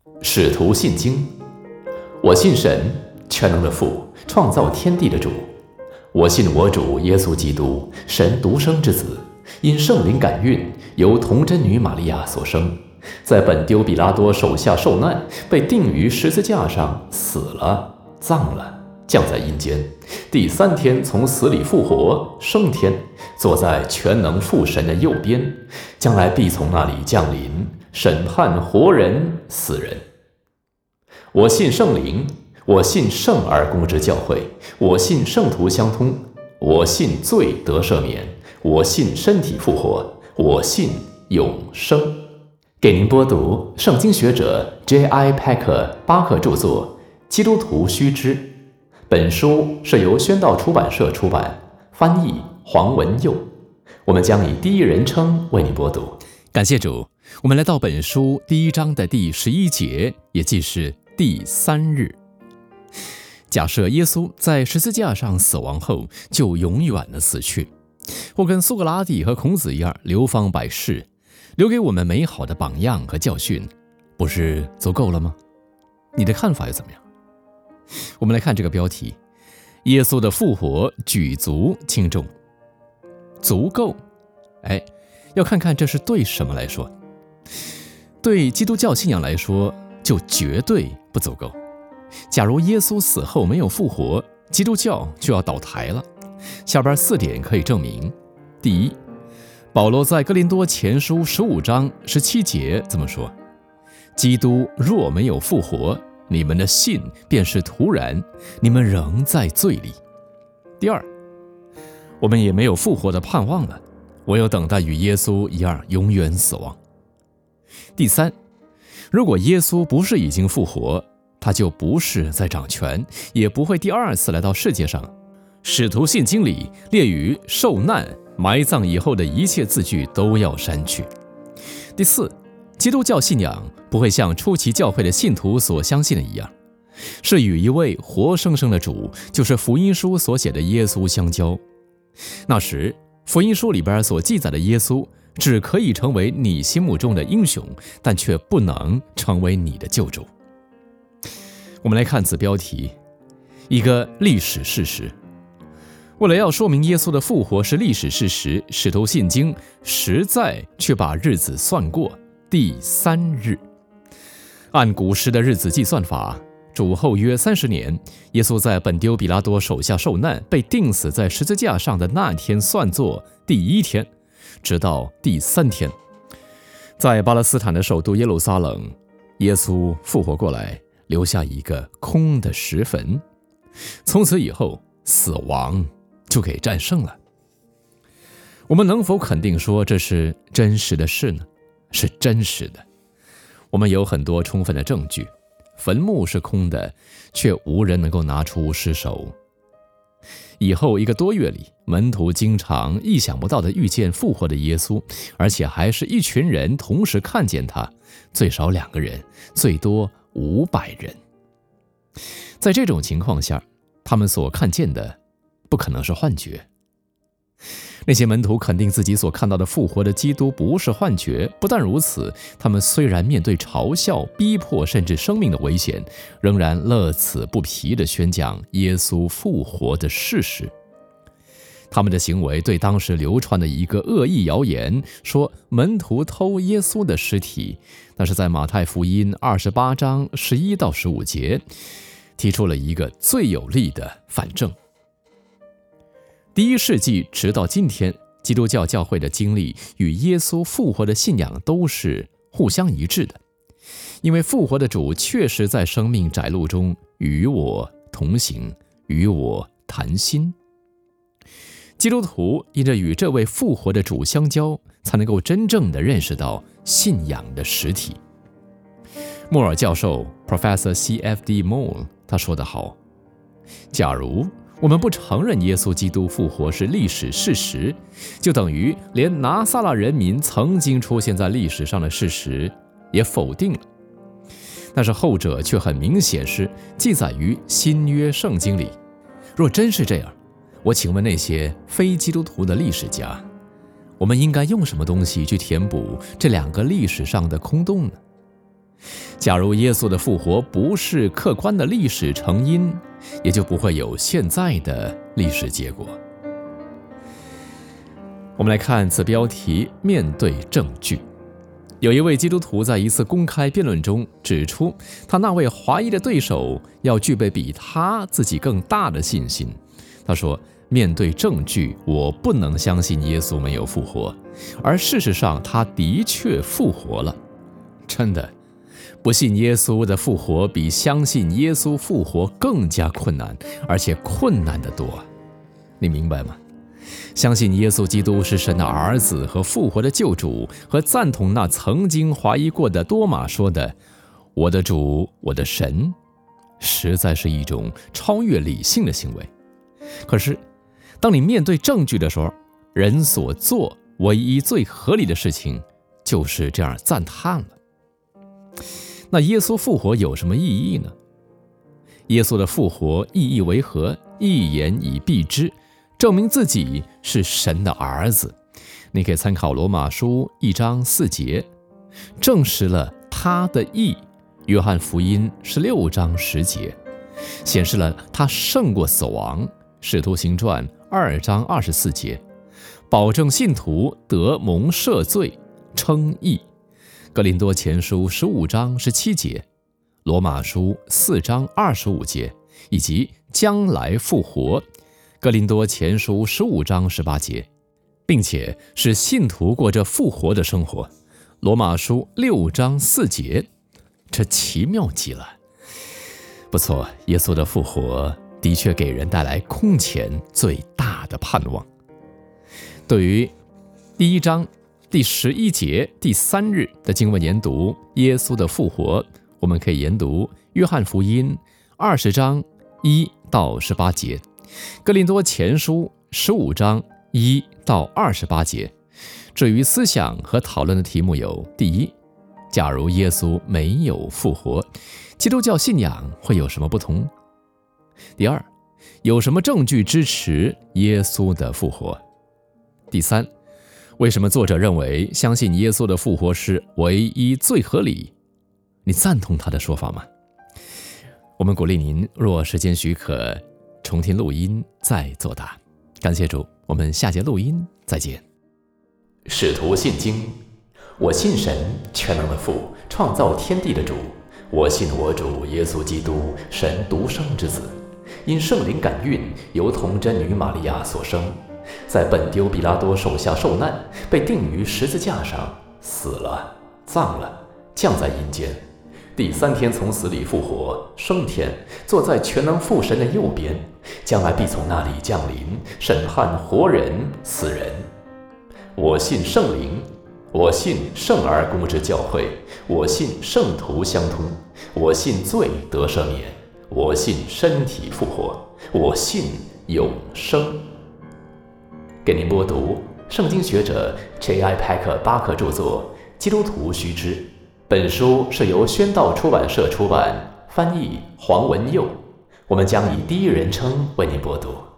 使徒信经。我信神，全能的父，创造天地的主。我信我主耶稣基督，神独生之子，因圣灵感孕，由童真女玛利亚所生，在本丢彼拉多手下受难，被钉于十字架上，死了，葬了，降在阴间，第3天从死里复活，升天，坐在全能父神的右边，将来必从那里降临，审判活人死人。我信圣灵，我信圣而公之教会，我信圣徒相通，我信罪得赦免，我信身体复活，我信永生。给您播读圣经学者 J.I. Packer 巴克著作《基督徒须知》。本书是由宣道出版社出版，翻译黄文佑。我们将以第一人称为您播读。 感谢主，我们来到本书第1章的第11节，也即是第3日。假设耶稣在十字架上死亡后就永远的死去，或跟苏格拉底和孔子一样流芳百世，留给我们美好的榜样和教训，不是足够了吗？你的看法又怎么样？我们来看这个标题：耶稣的复活举足轻重。足够，要看看这是对什么来说。对基督教信仰来说，就绝对不足够。假如耶稣死后没有复活，基督教就要倒台了。下边4点可以证明。第一，保罗在哥林多前书15章17节这么说：基督若没有复活，你们的信便是徒然，你们仍在罪里。第二，我们也没有复活的盼望了，唯有等待与耶稣一样永远死亡。第三，如果耶稣不是已经复活，他就不是在掌权，也不会第2次来到世界上。使徒信经里列于受难、埋葬以后的一切字句都要删去。第四，基督教信仰不会像初期教会的信徒所相信的一样，是与一位活生生的主，就是福音书所写的耶稣相交。那时福音书里边所记载的耶稣只可以成为你心目中的英雄，但却不能成为你的救主。我们来看子标题：一个历史事实。为了要说明耶稣的复活是历史事实，使徒信经实在却把日子算过第3日。按古时的日子计算法，主后约30年，耶稣在本丢彼拉多手下受难，被钉死在十字架上的那天算作第1天，直到第3天。在巴勒斯坦的首都耶路撒冷，耶稣复活过来，留下一个空的石坟。从此以后，死亡就给战胜了。我们能否肯定说这是真实的事呢？是真实的。我们有很多充分的证据，坟墓是空的，却无人能够拿出尸首。以后1个多月里，门徒经常意想不到地遇见复活的耶稣，而且还是一群人同时看见他，最少2个人，最多500人。在这种情况下，他们所看见的不可能是幻觉。那些门徒肯定自己所看到的复活的基督不是幻觉，不但如此，他们虽然面对嘲笑、逼迫甚至生命的危险，仍然乐此不疲地宣讲耶稣复活的事实。他们的行为对当时流传的一个恶意谣言，说门徒偷耶稣的尸体，那是在马太福音28章11到15节，提出了一个最有力的反证。第1世纪直到今天，基督教教会的经历与耶稣复活的信仰都是互相一致的，因为复活的主确实在生命窄路中与我同行，与我谈心。基督徒因着与这位复活的主相交，才能够真正地认识到信仰的实体。莫尔教授 Professor C.F.D. Moore 他说得好：假如我们不承认耶稣基督复活是历史事实，就等于连拿撒勒人民曾经出现在历史上的事实也否定了。但是后者却很明显是记载于新约圣经里。若真是这样，我请问那些非基督徒的历史家，我们应该用什么东西去填补这2个历史上的空洞呢？ 假如耶稣的复活不是客观的历史成因，也就不会有现在的历史结果。我们来看此标题，面对证据。有一位基督徒在一次公开辩论中指出，他那位怀疑的对手要具备比他自己更大的信心。他说，面对证据，我不能相信耶稣没有复活，而事实上他的确复活了。真的，不信耶稣的复活比相信耶稣复活更加困难，而且困难得多。你明白吗？相信耶稣基督是神的儿子和复活的救主，和赞同那曾经怀疑过的多马说的“我的主，我的神”，实在是一种超越理性的行为。可是，当你面对证据的时候，人所做唯一最合理的事情就是这样赞叹了。那耶稣复活有什么意义呢？耶稣的复活意义为何？一言以蔽之，证明自己是神的儿子。你可以参考罗马书1章4节，证实了他的义。约翰福音16章10节，显示了他胜过死亡。使徒行传2章24节，保证信徒得蒙赦罪，称义。哥林多前书15章17节，罗马书4章25节，以及将来复活，哥林多前书15章18节，并且是信徒过着复活的生活，罗马书6章4节。这奇妙极了。不错，耶稣的复活的确给人带来空前最大的盼望。对于第1章第11节第3日的经文研读，耶稣的复活，我们可以研读约翰福音20章1到18节，哥林多前书15章1到28节。至于思想和讨论的题目有：第一，假如耶稣没有复活，基督教信仰会有什么不同？第二，有什么证据支持耶稣的复活？第三，为什么作者认为相信耶稣的复活是唯一最合理？你赞同他的说法吗？我们鼓励您，若时间许可，重听录音再作答。感谢主，我们下节录音再见。 使徒信经，我信神，全能的父，创造天地的主。我信我主耶稣基督，神独生之子，因圣灵感孕，由童贞女玛利亚所生，在本丢彼拉多手下受难，被钉于十字架上，死了，葬了，降在阴间。第3天从死里复活，升天，坐在全能父神的右边，将来必从那里降临，审判活人死人。我信圣灵，我信圣而公之教会，我信圣徒相通，我信罪得赦免，我信身体复活，我信永生。给您播读圣经学者 J.I. 派克巴克著作《基督徒须知》。本书是由宣道出版社出版，翻译黄文佑。我们将以第一人称为您播读。